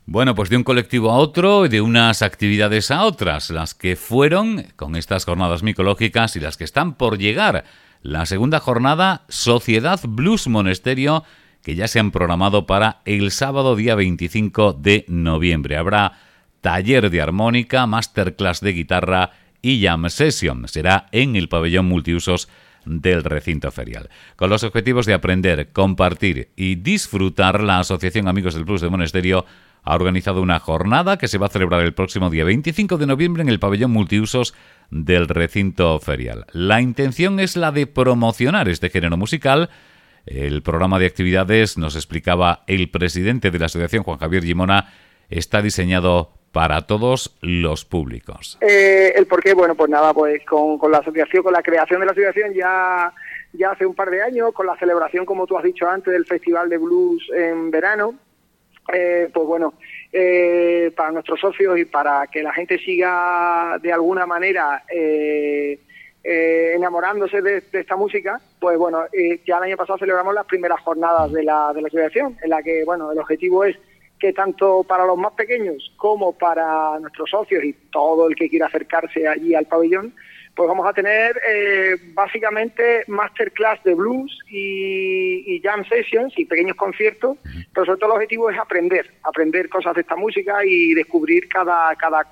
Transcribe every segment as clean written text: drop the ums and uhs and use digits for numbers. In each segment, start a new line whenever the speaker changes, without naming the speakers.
Bueno, pues de un colectivo a otro y de unas actividades a otras, las que fueron con estas jornadas micológicas y las que están por llegar. La segunda jornada, Sociedad Blues Monesterio, que ya se han programado para el sábado día 25 de noviembre. Habrá taller de armónica, masterclass de guitarra y jam session. Será en el pabellón multiusos del recinto ferial. Con los objetivos de aprender, compartir y disfrutar, la Asociación Amigos del Blues de Monesterio ha organizado una jornada que se va a celebrar el próximo día 25 de noviembre en el pabellón multiusos del recinto ferial. La intención es la de promocionar este género musical. El programa de actividades, nos explicaba el presidente de la asociación, Juan Javier Llimona, está diseñado para todos los públicos.
El por qué, bueno, pues nada, pues con la asociación, con la creación de la asociación ya hace un par de años, con la celebración, como tú has dicho antes, del Festival de Blues en verano, pues bueno, para nuestros socios y para que la gente siga de alguna manera enamorándose de esta música, pues bueno, ya el año pasado celebramos las primeras jornadas de la asociación, en la que, bueno, el objetivo es que tanto para los más pequeños como para nuestros socios y todo el que quiera acercarse allí al pabellón, pues vamos a tener básicamente masterclass de blues y jam sessions y pequeños conciertos, pero sobre todo el objetivo es aprender cosas de esta música y descubrir cada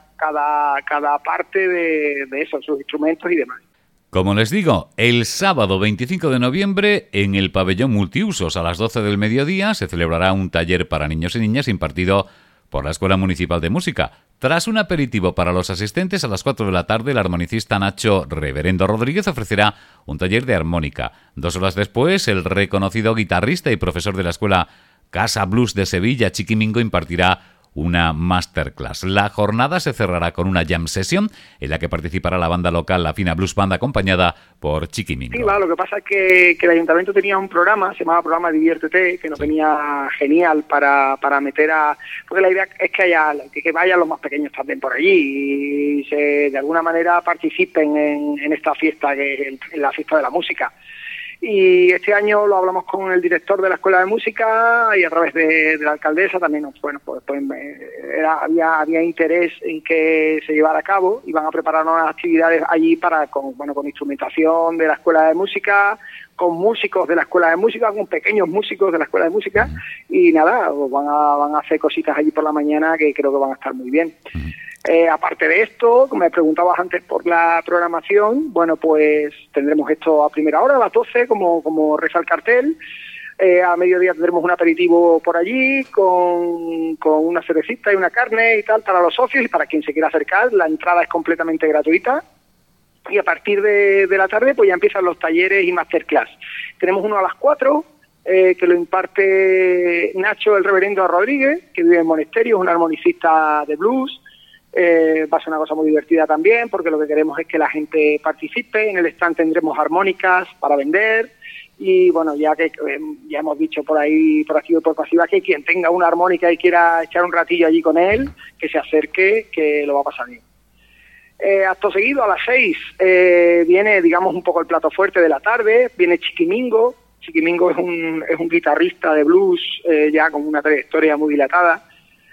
parte de eso, sus instrumentos y demás.
Como les digo, el sábado 25 de noviembre en el pabellón multiusos a las 12 del mediodía se celebrará un taller para niños y niñas impartido por la Escuela Municipal de Música. Tras un aperitivo para los asistentes, a las 4 de la tarde, el armonicista Nacho Reverendo Rodríguez ofrecerá un taller de armónica. 2 horas después, el reconocido guitarrista y profesor de la Escuela Casa Blues de Sevilla, Chiqui Mingo, impartirá una masterclass. La jornada se cerrará con una jam session en la que participará la banda local La Fina Blues Band, acompañada por Chiqui Mingo.
Sí, va, lo que pasa es que el ayuntamiento tenía un programa, se llamaba Programa Diviértete, que nos venía genial para meter a... Porque la idea es que vayan los más pequeños también por allí y de alguna manera participen en esta fiesta, que es la fiesta de la música. Y este año lo hablamos con el director de la Escuela de Música y a través de la alcaldesa también, bueno, pues había interés en que se llevara a cabo. Iban a preparar unas actividades allí con instrumentación de la Escuela de Música, con músicos de la Escuela de Música, con pequeños músicos de la Escuela de Música, y nada, van a hacer cositas allí por la mañana que creo que van a estar muy bien. Aparte de esto, como me preguntabas antes por la programación, bueno, pues tendremos esto a primera hora, a las 12, como reza el cartel. A mediodía tendremos un aperitivo por allí con una cervecita y una carne y tal para los socios y para quien se quiera acercar. La entrada es completamente gratuita. Y a partir de la tarde pues ya empiezan los talleres y masterclass. Tenemos uno a las 4, que lo imparte Nacho el Reverendo Rodríguez, que vive en Monesterio, es un armonicista de blues. Va a ser una cosa muy divertida también, porque lo que queremos es que la gente participe. En el stand tendremos armónicas para vender y bueno, ya que ya hemos dicho por ahí, por activa y por pasiva, que quien tenga una armónica y quiera echar un ratillo allí con él, que se acerque, que lo va a pasar bien. Acto seguido, a las 6, viene, digamos, un poco el plato fuerte de la tarde, viene Chiqui Mingo. Chiqui Mingo es un guitarrista de blues ya con una trayectoria muy dilatada,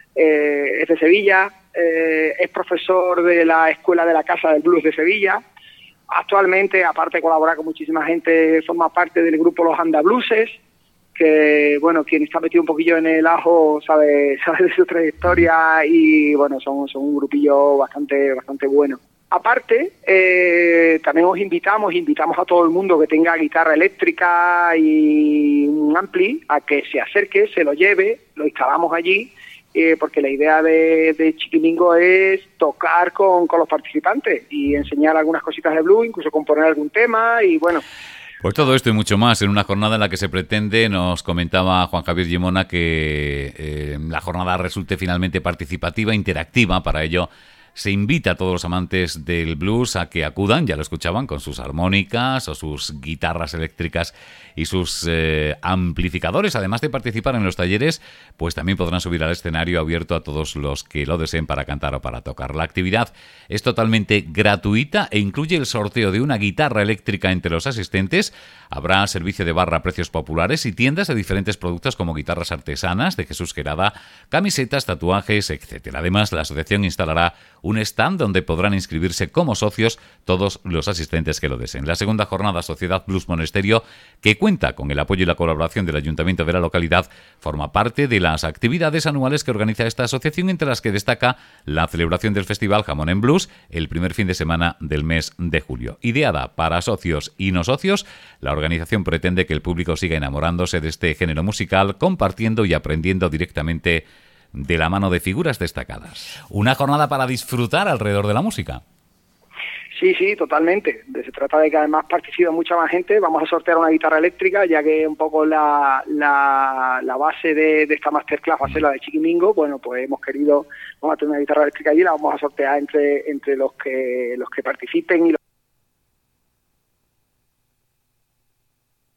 es de Sevilla. Es profesor de la Escuela de la Casa del Blues de Sevilla. Actualmente, aparte de colaborar con muchísima gente, forma parte del grupo Los Andabluses, que, bueno, quien está metido un poquillo en el ajo sabe de su trayectoria y, bueno, son un grupillo bastante bueno. Aparte, también os invitamos a todo el mundo que tenga guitarra eléctrica y un ampli a que se acerque, se lo lleve, lo instalamos allí, porque la idea de Chiqui Mingo es tocar con los participantes y enseñar algunas cositas de blues, incluso componer algún tema y bueno.
Pues todo esto y mucho más en una jornada en la que se pretende, nos comentaba Juan Javier Llimona, que la jornada resulte finalmente participativa, interactiva. Para ello se invita a todos los amantes del blues a que acudan, ya lo escuchaban, con sus armónicas o sus guitarras eléctricas y sus amplificadores. Además de participar en los talleres, pues también podrán subir al escenario abierto a todos los que lo deseen para cantar o para tocar. La actividad es totalmente gratuita e incluye el sorteo de una guitarra eléctrica entre los asistentes. Habrá servicio de barra a precios populares y tiendas de diferentes productos como guitarras artesanas de Jesús Querada, camisetas, tatuajes, etc. Además, la asociación instalará un stand donde podrán inscribirse como socios todos los asistentes que lo deseen. La segunda jornada Sociedad Blues Monesterio, que cuenta con el apoyo y la colaboración del Ayuntamiento de la localidad, forma parte de las actividades anuales que organiza esta asociación, entre las que destaca la celebración del Festival Jamón en Blues el primer fin de semana del mes de julio. Ideada para socios y no socios, la organización pretende que el público siga enamorándose de este género musical, compartiendo y aprendiendo directamente de la mano de figuras destacadas. Una jornada para disfrutar alrededor de la música.
Sí, totalmente. Se trata de que además participe mucha más gente. Vamos a sortear una guitarra eléctrica, ya que un poco la base de esta masterclass va a ser la de Chiquimingo. Bueno, pues vamos a tener una guitarra eléctrica allí, la vamos a sortear entre los que participen y los